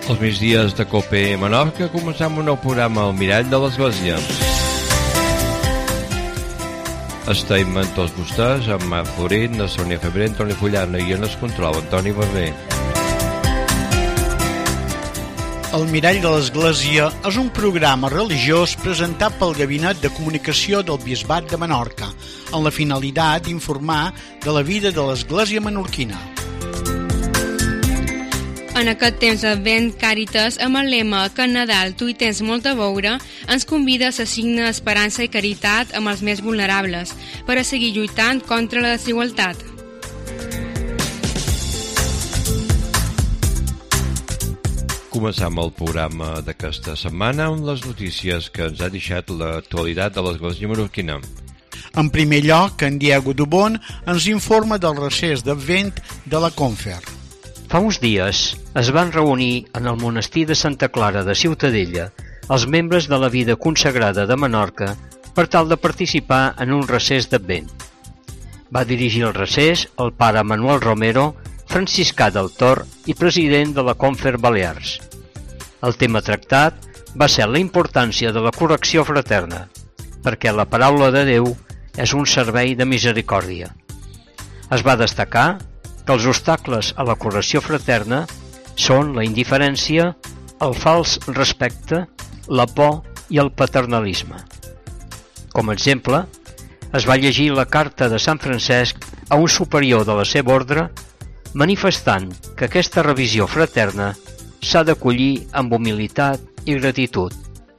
Els migdies de COPE Menorca començam un nou programa al Mirall de l'Església. Estem amb tots vostès, amb Marc Florit, la Sònia Febrer, Antoni Fullana i en el control, Antoni Barber. El Mirall de l'Església és un programa religiós presentat pel Gabinet de Comunicació del Bisbat de Menorca, amb la finalitat d'informar de la vida de l'Església menorquina. En aquest temps d'Advent, Càritas, amb el lema que en Nadal tu hi tens molt a veure, ens convida a assignar esperança i caritat amb els més vulnerables, per a seguir lluitant contra la desigualtat. Començam el programa d'aquesta setmana amb les notícies que ens ha deixat l'actualitat de l'Església menorquina. En primer lloc, en Diego Dubón ens informa del recés d'Advent de la Confer. Fa uns dies es van reunir en el monestir de Santa Clara de Ciutadella els membres de la vida consagrada de Menorca per tal de participar en un recés d'Advent. Va dirigir el recés el pare Manuel Romero, franciscà del Tor i president de la Confer Balears. El tema tractat va ser la importància de la correcció fraterna, perquè la paraula de Déu és un servei de misericòrdia. Es va destacar que els obstacles a la correcció fraterna són la indiferència, el fals respecte, la por i el paternalisme. Com a exemple, es va llegir la carta de Sant Francesc a un superior de la seva ordre, manifestant que aquesta revisió fraterna s'ha d'acollir amb humilitat i gratitud.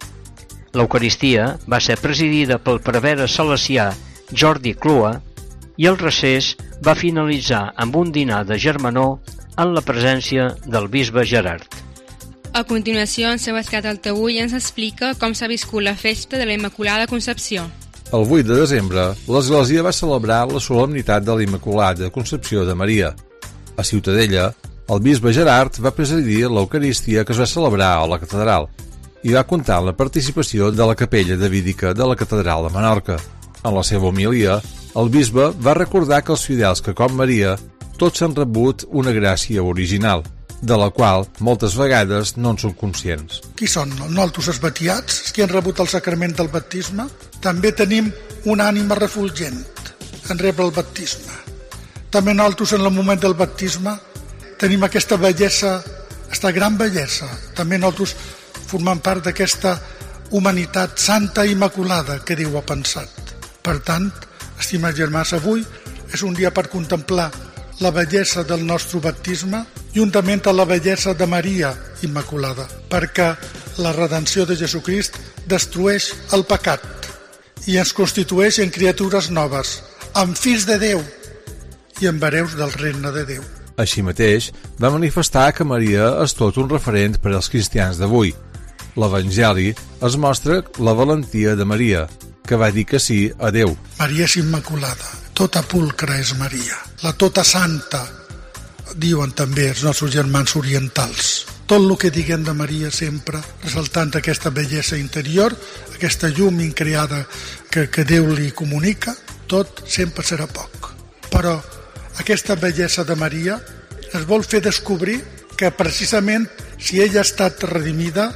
L'Eucaristia va ser presidida pel prevere salesià Jordi Clua i el recés va finalitzar amb un dinar de germanor en la presència del bisbe Gerard. A continuació, en Sebastià Taltaüll ens explica com s'ha viscut la festa de la Immaculada Concepció. El 8 de desembre, l'Església va celebrar la solemnitat de la Immaculada Concepció de Maria. A Ciutadella, el bisbe Gerard va presidir l'Eucaristia que es va celebrar a la catedral i va comptar amb la participació de la capella davídica de la catedral de Menorca. En la seva homilia, el bisbe va recordar que els fidels que, com Maria, tots han rebut una gràcia original, de la qual moltes vegades no en són conscients. Qui són? Nosaltres els batiats, els que han rebut el sacrament del baptisme? També tenim una ànima refulgent en rebre el baptisme. També nosaltres en el moment del baptisme tenim aquesta bellesa, aquesta gran bellesa. També nosaltres formem part d'aquesta humanitat santa i immaculada que Déu ha pensat. Per tant, estimats germans, avui és un dia per contemplar la bellesa del nostre baptisme juntament amb la bellesa de Maria Immaculada, perquè la redenció de Jesucrist destrueix el pecat i ens constitueix en criatures noves, en fills de Déu i en hereus del regne de Déu. Així mateix, va manifestar que Maria és tot un referent per als cristians d'avui. L'Evangeli es mostra la valentia de Maria, que va dir que sí a Déu. Maria és immaculada, tota pulcra és Maria, la tota santa, diuen també els nostres germans orientals. Tot el que diguem de Maria sempre, ressaltant aquesta bellesa interior, aquesta llum increada que Déu li comunica, tot sempre serà poc. Però aquesta bellesa de Maria es vol fer descobrir que precisament si ella ha estat redimida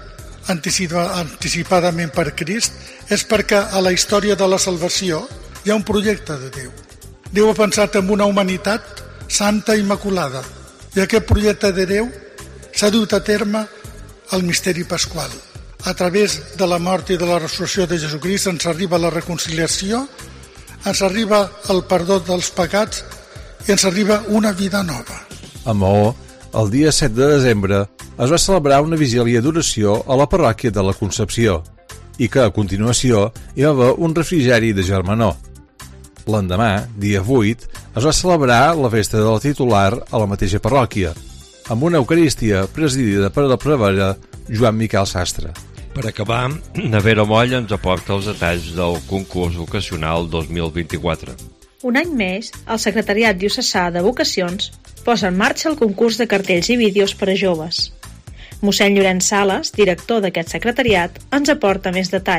anticipadament per Crist és perquè a la història de la salvació hi ha un projecte de Déu. Déu ha pensat en una humanitat santa i immaculada i aquest projecte de Déu s'ha dut a terme al misteri pasqual. A través de la mort i de la resurrecció de Jesucrist ens arriba la reconciliació, ens arriba el perdó dels pecats i ens arriba una vida nova. A Maó, el dia 7 de desembre, es va celebrar una vigília d'oració a la parròquia de la Concepció i que, a continuació, hi va haver un refrigeri de germanor. L'endemà, dia 8, es va celebrar la festa de la titular a la mateixa parròquia, amb una Eucaristia presidida per el prevere Joan Miquel Sastre. Per acabar, Nevera Moll ens aporta els detalls del concurs vocacional 2024. Un any més, el Secretariat Diocesà de Vocacions posa en marxa el concurs de cartells i vídeos per a joves. Mossèn Llorenç Sales, director d'aquest secretariat, ens aporta més detalls.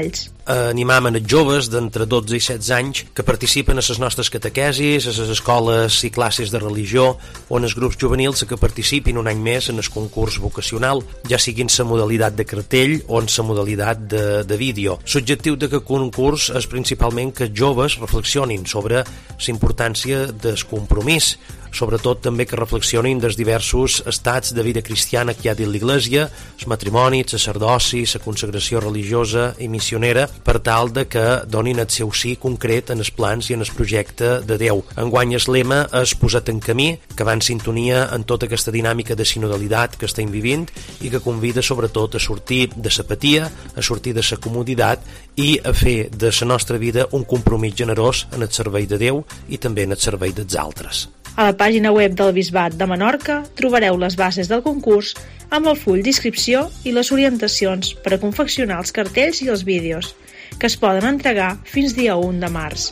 animam els joves d'entre 12 i 16 anys que participen a les nostres catequesis, a les escoles i classes de religió o en els grups juvenils que participin un any més en el concurs vocacional, ja sigui en la modalitat de cartell o en la modalitat de vídeo. L'objectiu d'aquest concurs és principalment que els joves reflexionin sobre la importància del compromís, sobretot també que reflexionin dels diversos estats de vida cristiana que hi ha dins l'Església, el matrimoni, el sacerdoci, la consagració religiosa i missionera, per tal de que donin el seu sí concret en els plans i en el projecte de Déu. Enguany el lema és posat en camí, que va en sintonia en tota aquesta dinàmica de sinodalitat que estem vivint i que convida sobretot a sortir de l'apatia, a sortir de la comoditat i a fer de la nostra vida un compromís generós en el servei de Déu i també en el servei dels altres. A la pàgina web del Bisbat de Menorca trobareu les bases del concurs amb el full d'inscripció i les orientacions per a confeccionar els cartells i els vídeos, que es poden entregar fins dia 1 de març.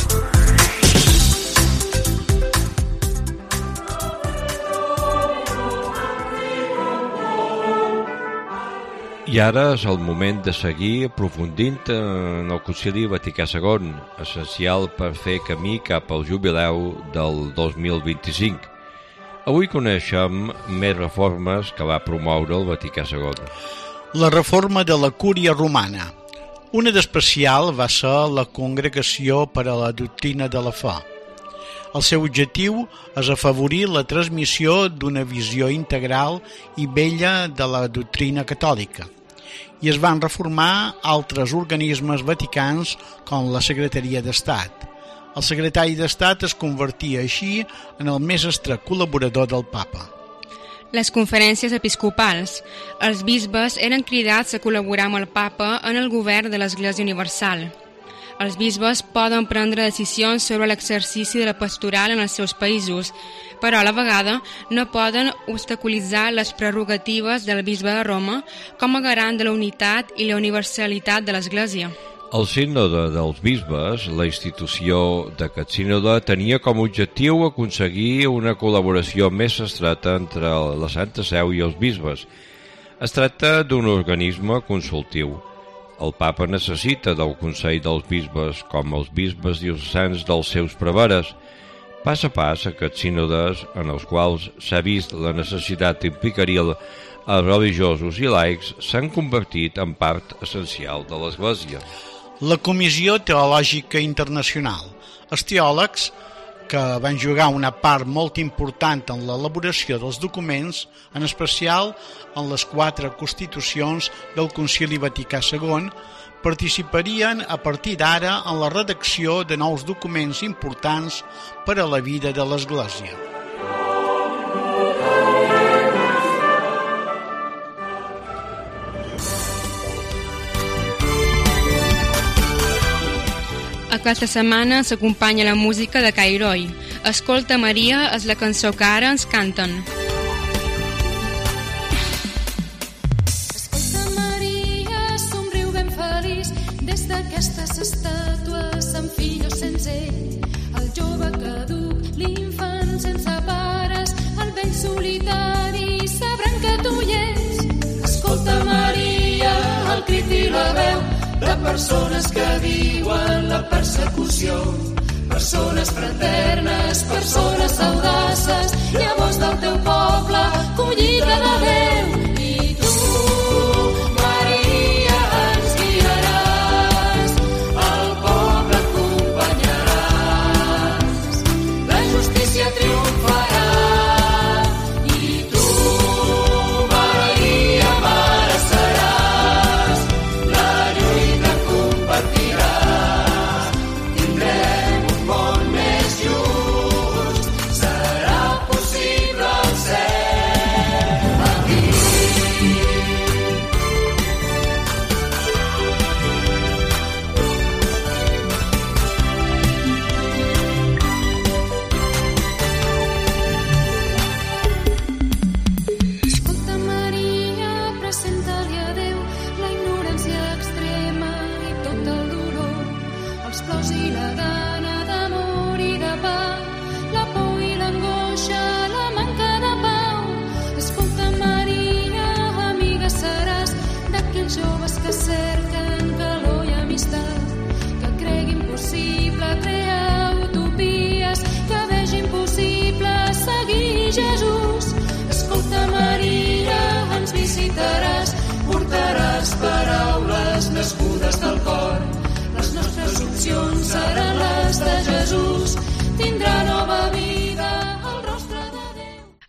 I ara és el moment de seguir aprofundint en el Concili Vaticà II, essencial per fer camí cap al jubileu del 2025. Avui coneixem més reformes que va promoure el Vaticà II. La reforma de la Cúria Romana. Una d'especial va ser la Congregació per a la Doctrina de la Fe. El seu objectiu és afavorir la transmissió d'una visió integral i bella de la doctrina catòlica, i es van reformar altres organismes vaticans com la Secretaria d'Estat. El secretari d'Estat es convertia així en el més estret col·laborador del Papa. Les conferències episcopals. Els bisbes eren cridats a col·laborar amb el Papa en el govern de l'Església Universal. Els bisbes poden prendre decisions sobre l'exercici de la pastoral en els seus països, però a la vegada no poden obstaculitzar les prerrogatives del bisbe de Roma com a garant de la unitat i la universalitat de l'Església. El sínode dels bisbes, la institució d'aquest sínode, tenia com a objectiu aconseguir una col·laboració més estreta entre la Santa Seu i els bisbes. Es tracta d'un organisme consultiu. El Papa necessita del Consell dels Bisbes, com els bisbes diocesans dels seus preveres. Pas a pas, aquests sínodes, en els quals s'ha vist la necessitat d'implicar-hi els religiosos i laics, s'han convertit en part essencial de l'Església. La Comissió Teològica Internacional. Els teòlegs, que van jugar una part molt important en l'elaboració dels documents, en especial en les 4 constitucions del Concili Vaticà II, participarien a partir d'ara en la redacció de nous documents importants per a la vida de l'Església. Aquesta setmana s'acompanya la música de Cairoi. Escolta Maria és la cançó que ara ens canten. Escolta Maria, somriu ben feliç, des d'aquestes estàtues s'enfila sense ell. El jove caduc, l'infant sense pares, el vell solitari, sabran que tu hi ets. Escolta Maria, el crit i la veu de persones que viuen la persecució, persones fraternes, persones audaces, llavors del teu poble, collita de Déu. I tu, Maria, ens guiaràs, el poble acompanyaràs, la justícia triomfarà. I tu, Maria, mare seràs, la lluita compartiràs, tindrem un món més just, serà possible el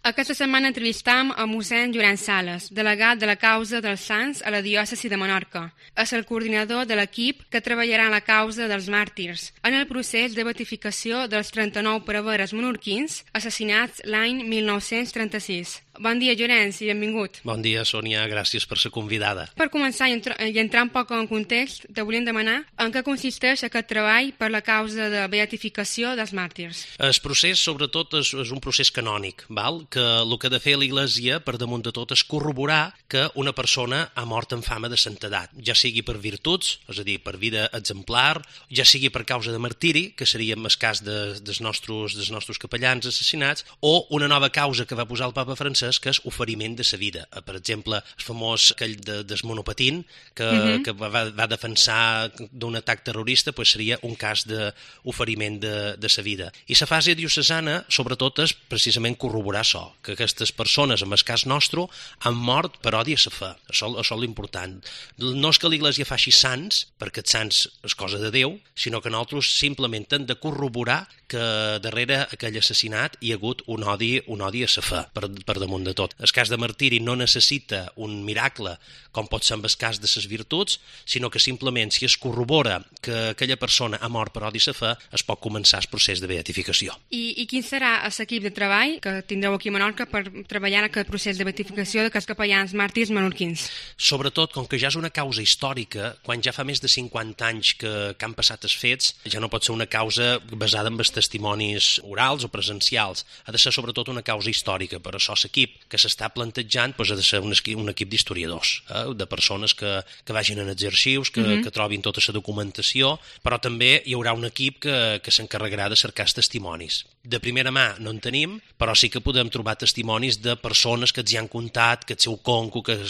Aquesta setmana entrevistam a mossèn Llorenç Sales, delegat de la causa dels sants a la diòcesi de Menorca. És el coordinador de l'equip que treballarà en la causa dels màrtirs, en el procés de beatificació dels 39 preveres menorquins assassinats l'any 1936. Bon dia, Llorenç, i benvingut. Bon dia, Sònia, gràcies per ser convidada. Per començar i entrar un poc en context, te volíem demanar en què consisteix aquest treball per la causa de beatificació dels màrtirs. El procés, sobretot, és un procés canònic, val? Que el que ha de fer l'Església, per damunt de tot, és corroborar que una persona ha mort en fama de santedat, ja sigui per virtuts, és a dir, per vida exemplar, ja sigui per causa de martiri, que seria el cas dels nostres capellans assassinats, o una nova causa que va posar el papa Francesc, que és oferiment de sa vida. Per exemple, el famós aquell del monopatín, que va defensar d'un atac terrorista, seria un cas d'oferiment de sa vida. I la fase diocesana, sobretot, és precisament corroborar això, que aquestes persones, en el cas nostre, han mort per odi a la fe. Això és l'important. No és que l'Església faci sants, perquè els sants és cosa de Déu, sinó que nosaltres simplement hem de corroborar que darrere aquell assassinat hi ha hagut un odi a la fe, per damunt de tot. El cas de martiri no necessita un miracle, com pot ser en el cas de les virtuts, sinó que simplement, si es corrobora que aquella persona ha mort per odi a la fe, es pot començar el procés de beatificació. I quin serà l'equip de treball que tindreu aquí a Menorca per treballar en aquest procés de beatificació d'aquests capellans màrtirs menorquins? Sobretot, com que ja és una causa històrica, quan ja fa més de 50 anys que han passat els fets, ja no pot ser una causa basada en els testimonis orals o presencials. Ha de ser sobretot una causa històrica. Per això l'equip que s'està plantejant ha de ser un equip d'historiadors, de persones que vagin en els arxius, que trobin tota la documentació, però també hi haurà un equip que s'encarregarà de cercar els testimonis. De primera mà no en tenim, però sí que podem trobar testimonis de persones que ens hi han contat, que el seu conco, que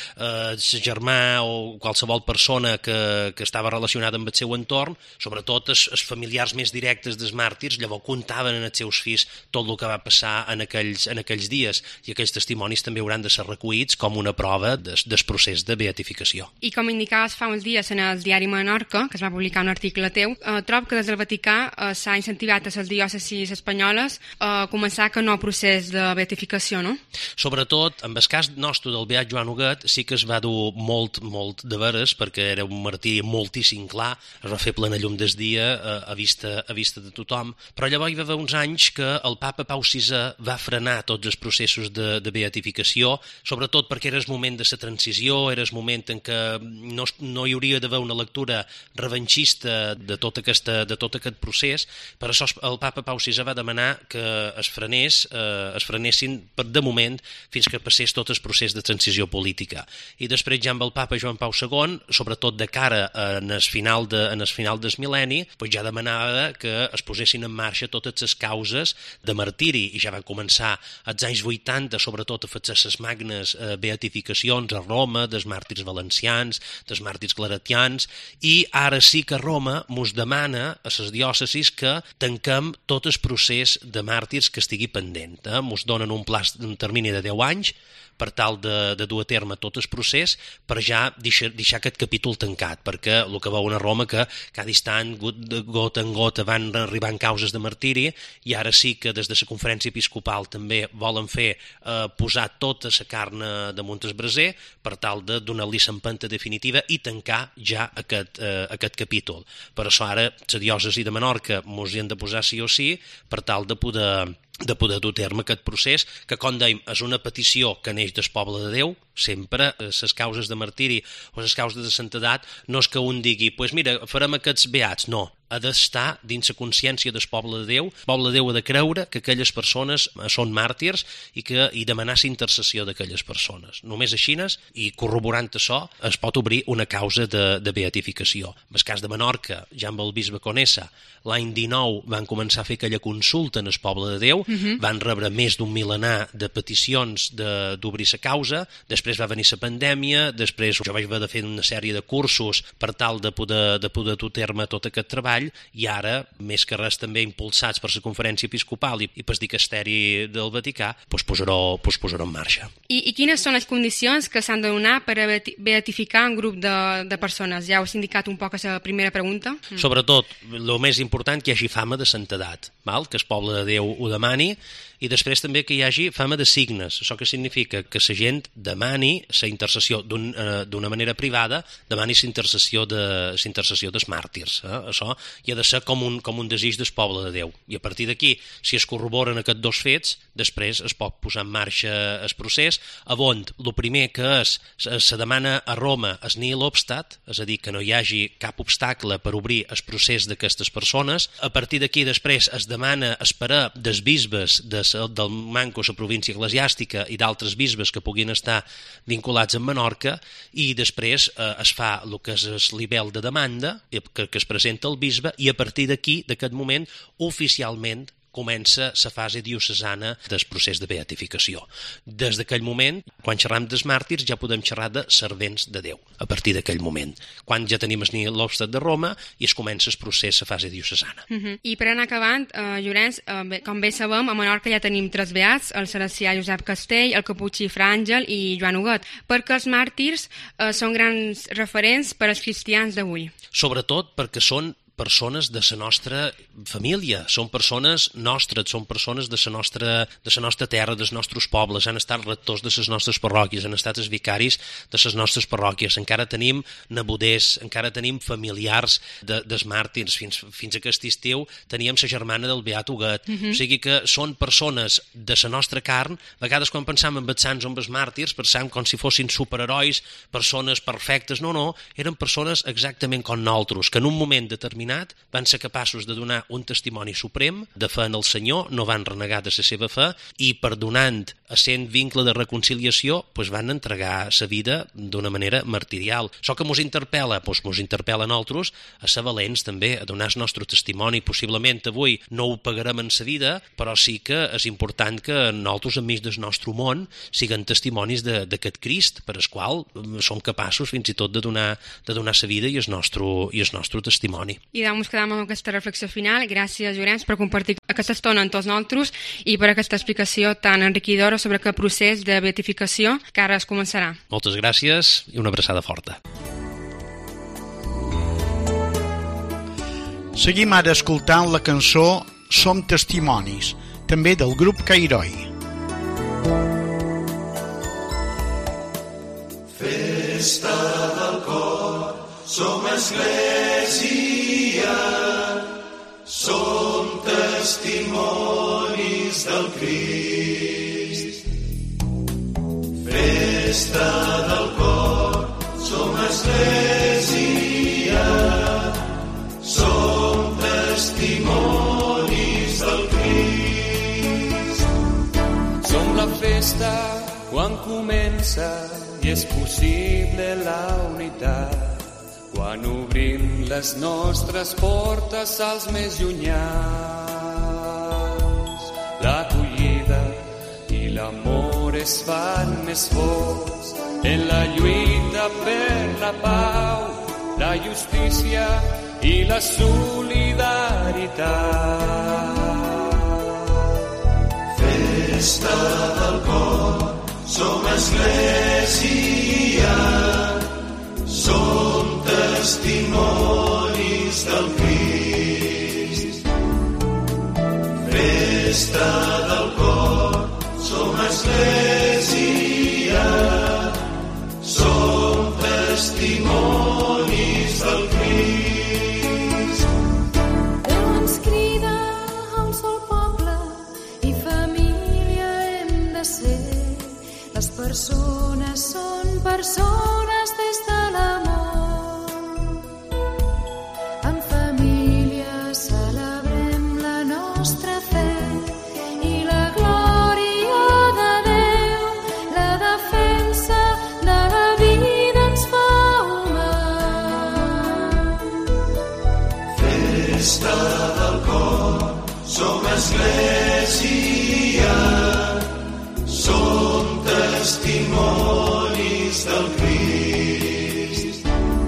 el germà o qualsevol persona que estava relacionada amb el seu entorn, sobretot els familiars més directes dels màrtirs, llavors contaven als seus fills tot el que va passar en aquells dies, i aquells testimonis també hauran de ser recollits com una prova del procés de beatificació. I com indicaves fa uns dies en el diari Menorca, que es va publicar un article teu, trobo que des del Vaticà s'ha incentivat a les diòcesis espanyoles a començar aquest nou procés de beatificació, no? Sobretot, en el cas nostre del beat Joan Huguet, sí que es va dur molt de veres, perquè era un martiri moltíssim clar, es va fer plena llum des dia a vista de tothom, però llavors hi va haver uns anys que el papa Pau VI va frenar tots els processos de beatificació, sobretot perquè era el moment de la transició, era el moment en què no hi hauria d'haver una lectura revanxista de tot aquest procés. Per això el papa Pau VI va demanar que es frenessin de moment fins que passés tot el procés de transició política. I després ja amb el papa Joan Pau II, sobretot de cara en el final del mil·lenni, ja demanava que es posessin en marxa totes les causes de martiri, i ja van començar als anys 80, sobretot a fer les magnes beatificacions a Roma, dels màrtirs valencians, dels màrtirs claretians, i ara sí que Roma mos demana a les diòcesis que tanquem tot el procés de màrtirs que estigui pendent. Mos donen un termini de 10 anys per tal de dur a terme tot el procés, per ja deixar aquest capítol tancat, perquè el que veuen a Roma que cada instant, de gota en gota, van arribant causes de martiri, i ara sí que des de la conferència episcopal també volen fer posar tota la carn damunt el braser per tal de donar-li l'empenta definitiva i tancar ja aquest capítol. Per això ara la diòcesi de Menorca mos hi han de posar sí o sí per tal de poder dur a terme aquest procés, que, com dèiem, és una petició que neix del poble de Déu. Sempre les causes de martiri o les causes de santedat no és que un digui, mira, farem aquests beats, no. Ha d'estar dins la consciència del poble de Déu. El poble de Déu ha de creure que aquelles persones són màrtirs i demanar la intercessió d'aquelles persones. Només així, i corroborant això, es pot obrir una causa de beatificació. En el cas de Menorca, ja amb el bisbe Conesa, l'any 19 van començar a fer aquella consulta en el poble de Déu, van rebre més d'un mil·lenar de peticions d'obrir la causa, després va venir la pandèmia, després jo vaig haver de fer una sèrie de cursos per tal de poder dur a terme tot aquest treball, i ara, més que res també impulsats per la conferència episcopal i pel dicasteri del Vaticà, posarà en marxa. I quines són les condicions que s'han de donar per a beatificar un grup de persones? Ja heu indicat un poc a la primera pregunta. Sobretot, el més important, que hi hagi fama de santedat, que el poble de Déu ho demani, i després també que hi hagi fama de signes. Això que significa que la gent demani la intercessió d'una manera privada, demani la intercessió dels màrtirs. Això hi ha de ser com un desig del poble de Déu. I a partir d'aquí, si es corroboren aquests dos fets, després es pot posar en marxa el procés, on el primer que se demana a Roma és nihil obstat, és a dir, que no hi hagi cap obstacle per obrir el procés d'aquestes persones. A partir d'aquí després es demana esperar dels bisbes del Manco, la província eclesiàstica, i d'altres bisbes que puguin estar vinculats amb Menorca, i després es fa el que és el nivell de demanda que es presenta al bisbe, i a partir d'aquí, d'aquest moment, oficialment comença la fase diocesana del procés de beatificació. Des d'aquell moment, quan xerram dels màrtirs, ja podem xerrar de servents de Déu, a partir d'aquell moment, quan ja tenim el nihil obstat de Roma i es comença el procés, la fase diocesana. I per anar acabant, Llorenç, com bé sabem, a Menorca ja tenim 3 beats, el salesià Josep Castell, el caputxí Fra Àngel i Joan Huguet, perquè els màrtirs són grans referents per als cristians d'avui. Sobretot perquè són persones de la nostra família, són persones nostres, són persones de la nostra terra, dels nostres pobles, han estat rectors de les nostres parròquies, han estat els vicaris de les nostres parròquies, encara tenim neboders, encara tenim familiars dels màrtirs, fins aquest estiu teníem la germana del beat Huguet, o sigui que són persones de la nostra carn. A vegades quan pensam en els sants o en els màrtirs pensam com si fossin superherois, persones perfectes, no, eren persones exactament com nosaltres, que en un moment determinat van ser capaços de donar un testimoni suprem de fe en el Senyor, no van renegar de la seva fe, i perdonant, essent vincle de reconciliació, van entregar la vida d'una manera martirial. Això que mos interpel·la a nosaltres a ser valents també, a donar el nostre testimoni. Possiblement avui no ho pagarem en la vida, però sí que és important que nosaltres, enmig del nostre món, siguem testimonis d'aquest Crist, per el qual som capaços fins i tot de donar la vida i el nostre testimoni. I doncs quedam amb aquesta reflexió final. Gràcies, Llorenç, per compartir aquesta estona amb tots nosaltres i per aquesta explicació tan enriquidora sobre aquest procés de beatificació que ara es començarà. Moltes gràcies i una abraçada forta. Seguim ara escoltant la cançó Som Testimonis, també del grup Cairoi. Festa del cor, som església, som testimonis del Crist. Festa del cor, som església, som testimonis del Crist. Som la festa quan comença i és possible la unitat, quan obrim les nostres portes als més llunyans. L'acollida i l'amor es fan més forts en la lluita per la pau, la justícia i la solidaritat. Festa del cor, som església, som testimonis del Crist. Festa del cor, som església, som testimonis del Crist. Déu ens crida a un sol poble i família hem de ser. Les persones són persones des de l'amor. En família celebrem la nostra fe i la glòria de Déu, la defensa de la vida ens fa humans. Festa del cor, som església, som testimonis del Crist.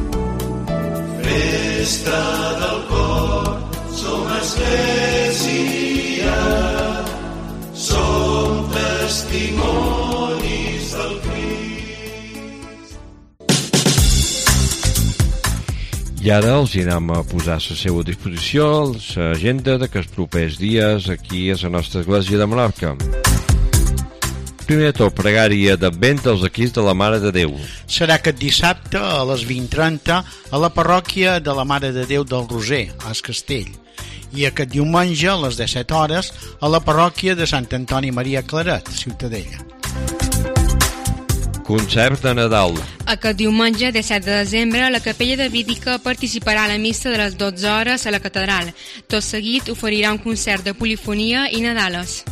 Festa del cor, som església, som testimonis del Crist. I ara els anem a posar a la seva disposició l'agenda d'aquests propers dies aquí a la nostra església de Menorca. Primer de tot, pregària d'Advent dels equips de la Mare de Déu. Serà aquest dissabte a les 20:30 a la parròquia de la Mare de Déu del Roser, a Es Castell. I aquest diumenge a les 17 hores a la parròquia de Sant Antoni Maria Claret, Ciutadella. Concert de Nadal. Aquest diumenge, 17 de desembre, la Capella Davídica participarà a la missa de les 12 hores a la catedral. Tot seguit oferirà un concert de polifonia i Nadales.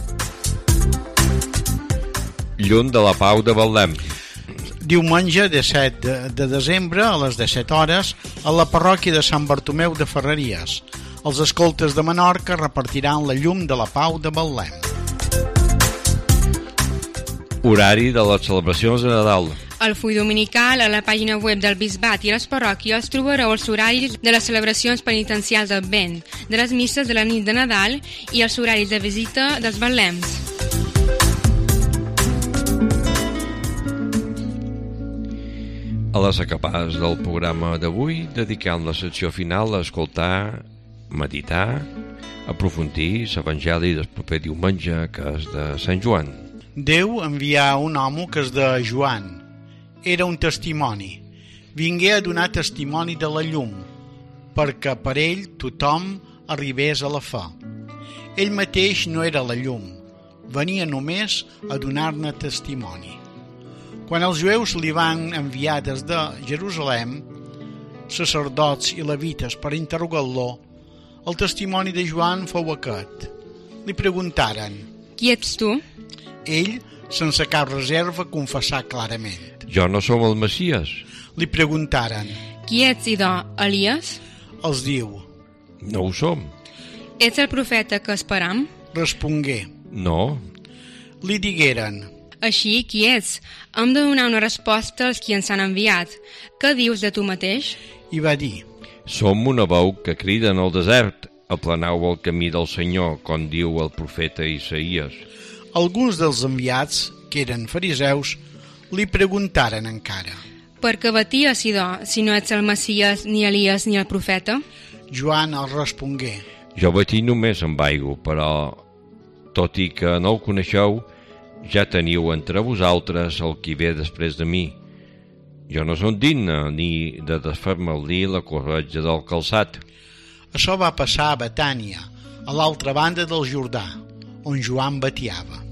Llum de la Pau de Betlem. Diumenge 17 de desembre a les 17 hores a la parròquia de Sant Bartomeu de Ferreries. Els escoltes de Menorca repartiran la llum de la Pau de Betlem. Horari de les celebracions de Nadal. Al full dominical, a la pàgina web del Bisbat i a les parròquies trobareu els horaris de les celebracions penitencials d'Advent, de les misses de la nit de Nadal i els horaris de visita dels betlems. A les acabades del programa d'avui, dedicant la secció final a escoltar, meditar, aprofundir l'Evangeli del proper diumenge, que és de Sant Joan. Déu envià un home que és de Joan. Era un testimoni. Vingué a donar testimoni de la llum, perquè per ell tothom arribés a la fe. Ell mateix no era la llum, venia només a donar-ne testimoni. Quan els jueus li van enviar des de Jerusalem, sacerdots i levites per interrogar-lo, el testimoni de Joan fou aquest. Li preguntaren: Qui ets tu? Ell, sense cap reserva, confessà clarament: Jo no som el Messies. Li preguntaren: Qui ets, idò, Elies? Els diu: No ho som. Ets el profeta que esperam? Respongué: No. Li digueren: Així, qui ets? Hem de donar una resposta als qui ens han enviat. Què dius de tu mateix? I va dir: Som una veu que crida en el desert, aplaneu el camí del Senyor, com diu el profeta Isaïes. Alguns dels enviats, que eren fariseus, li preguntaren encara: Per què baties, idò, si no ets el Messies, ni Elies, ni el profeta? Joan els respongué: Jo batí només amb aigua, però, tot i que no el coneixeu, ja teniu entre vosaltres el qui ve després de mi. Jo no som digne ni de desfer-me-li la corretja del calçat. Això va passar a Betània, a l'altra banda del Jordà, on Joan batiava.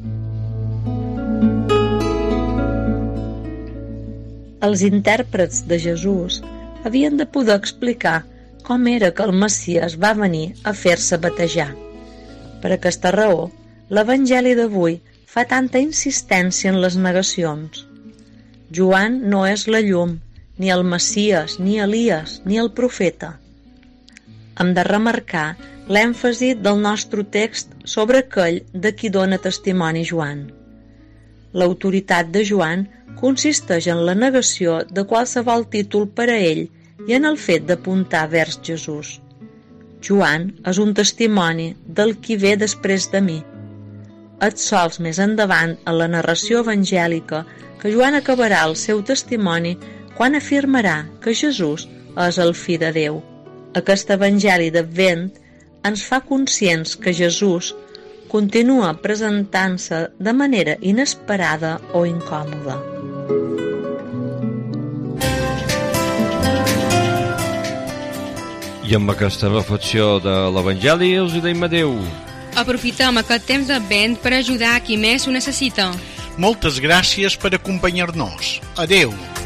Els intèrprets de Jesús havien de poder explicar com era que el Messies va venir a fer-se batejar. Per aquesta raó, l'Evangeli d'avui fa tanta insistència en les negacions. Joan no és la llum, ni el Messies, ni Elies, ni el profeta. Hem de remarcar l'èmfasi del nostre text sobre aquell de qui dona testimoni Joan. L'autoritat de Joan consisteix en la negació de qualsevol títol per a ell i en el fet d'apuntar vers Jesús. Joan és un testimoni del qui ve després de mi. És sols més endavant a la narració evangèlica que Joan acabarà el seu testimoni quan afirmarà que Jesús és el Fill de Déu. Aquest evangeli d'Advent ens fa conscients que Jesús continua presentant-se de manera inesperada o incòmoda. I amb aquesta reflexió de l'Evangeli us hi deim adeu. Aprofitem aquest temps d'Advent per ajudar a qui més ho necessita. Moltes gràcies per acompanyar-nos. Adeu.